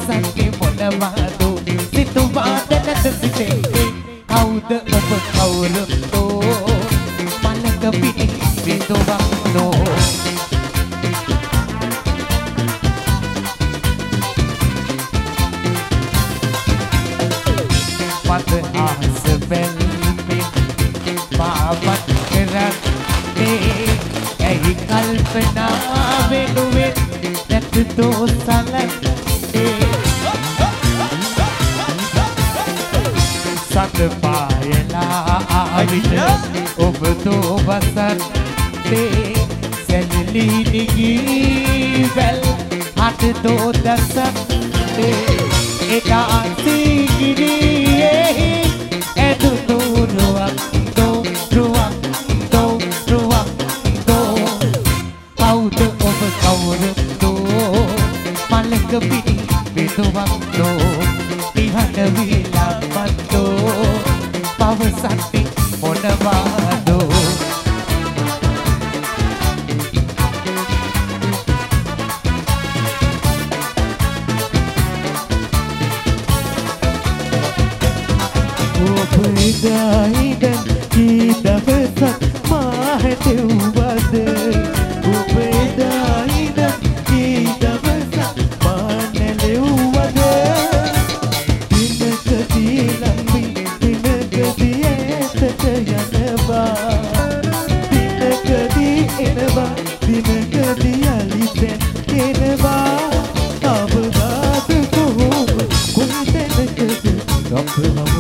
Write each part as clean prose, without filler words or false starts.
පවසන්නේ මොනවාද සිතුවාද නැත සිතේ කවුද ඔබ කවුරුතෝ මලක පිටි විඳවන්නෝ මත ආස බැල්මේ මාවත් කරන්නේ ඇයි කල්පනා වෙනුවෙන් නැතෝ සලන්නේ සත පායලා ආවිත ඔබ තෝ වසත්තේ සැලලි නිගී වැල් හට තෝ දසත්තේ එදා සිගිරියේ ඇදුණු රුවක් දෝ රුවක් දෝ රුවක් දෝ කවුද ඔබ කවුරුදෝ මලක පිටි විදුවක් දෝ නිහඬ විලප්පතෝ පවසන්නේ මොනවාදෝ ඔබයිදයිද කීදවසක් මාහැටෙව්වද ඔබයිදයිද කීදවසක් මානැලෙව්වද දිනකදී ලම්බි දිනකදී ඇතට යනවා දිනකදී එනවා දිනකදී අලිසෙන් එනවා අවදාද කොහොම කොයිතැනකද අප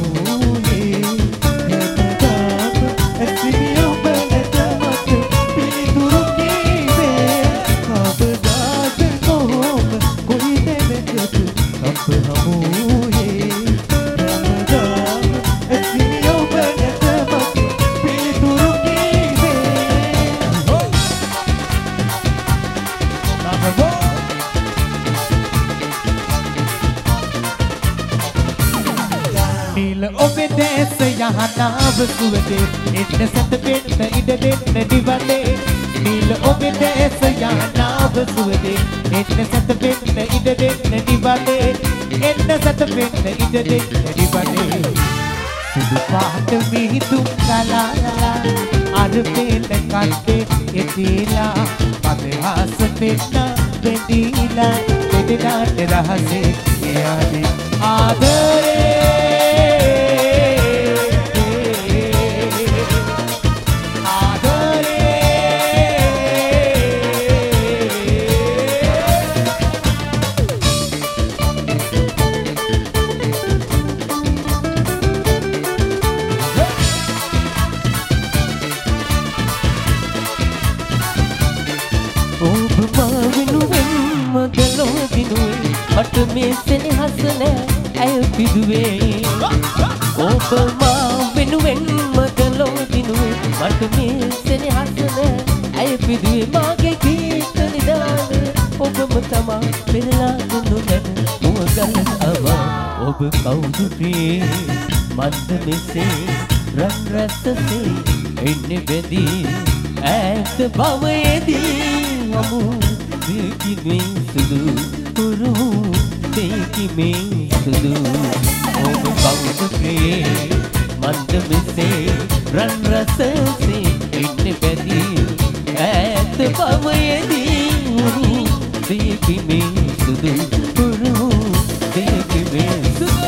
යහනාව සුවදේ එන්න සැතපෙන්න ඉඩ දෙන්න දිවනේ නිල ඔබේ දැස යහනාව සුවදේ එන්න සැතපෙන්න ඉඩ දෙන්න දිවනේ එන්න සැතපෙන්න ඉඩ දෙන්න දිවනේ සුදු පාට මිහිඳුම් කලාලා අර පෙළ කත්තේ එතිලා පදහස පෙන්න වෙදීලා දෙදනාට රහසේ එයානේ ආදරේ මට මේ සෙනෙහස නෑ ඇය පිදුවේ ඔබ මා වෙනුවෙන් මගලෝ දිනුවේ මට මේ සෙනෙහස නෑ ඇය පිදුවේ මාගේ ගීත නිදාන ඔබම තමා පෙරලා දුන්නු නැත මුවගල අවා ඔබ කවුද ප්‍රියේ මන්ද මෙසේ රන් රසසේ එන්නේ බෙදී ඈත භවයේදී අමු දෙකිනේ සුදු පුරු දෙකිනේ සුදු ඔබ කවුද ප්‍රියේ මන්ද මෙසේ රන් රසසේ එන්නේ බෙදී ඈත භවයේදී උරු දෙකිනේ සුදු පුරු දෙකිනේ සුදු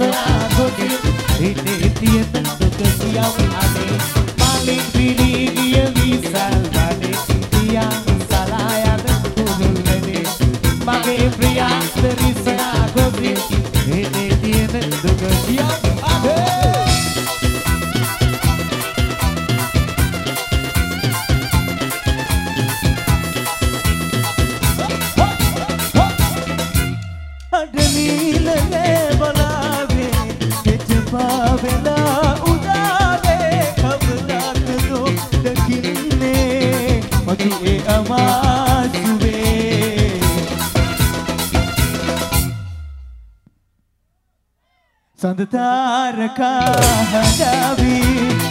Malik හොඳ තාරකා හදාවී